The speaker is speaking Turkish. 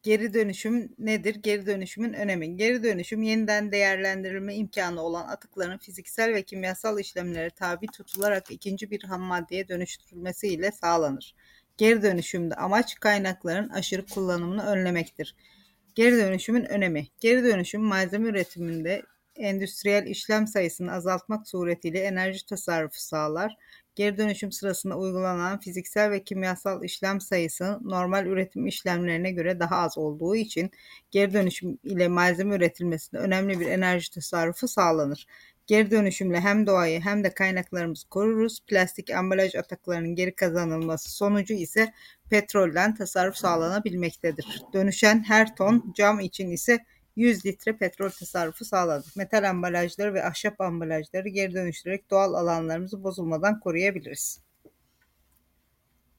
Geri dönüşüm nedir? Geri dönüşümün önemi. Geri dönüşüm, yeniden değerlendirilme imkanı olan atıkların fiziksel ve kimyasal işlemlere tabi tutularak ikinci bir hammaddeye dönüştürülmesiyle sağlanır. Geri dönüşümde amaç kaynakların aşırı kullanımını önlemektir. Geri dönüşümün önemi. Geri dönüşüm malzeme üretiminde endüstriyel işlem sayısını azaltmak suretiyle enerji tasarrufu sağlar. Geri dönüşüm sırasında uygulanan fiziksel ve kimyasal işlem sayısı normal üretim işlemlerine göre daha az olduğu için geri dönüşüm ile malzeme üretilmesinde önemli bir enerji tasarrufu sağlanır. Geri dönüşümle hem doğayı hem de kaynaklarımızı koruruz. Plastik ambalaj atıklarının geri kazanılması sonucu ise petrolden tasarruf sağlanabilmektedir. Dönüşen her ton cam için ise 100 litre petrol tasarrufu sağladı. Metal ambalajları ve ahşap ambalajları geri dönüştürerek doğal alanlarımızı bozulmadan koruyabiliriz.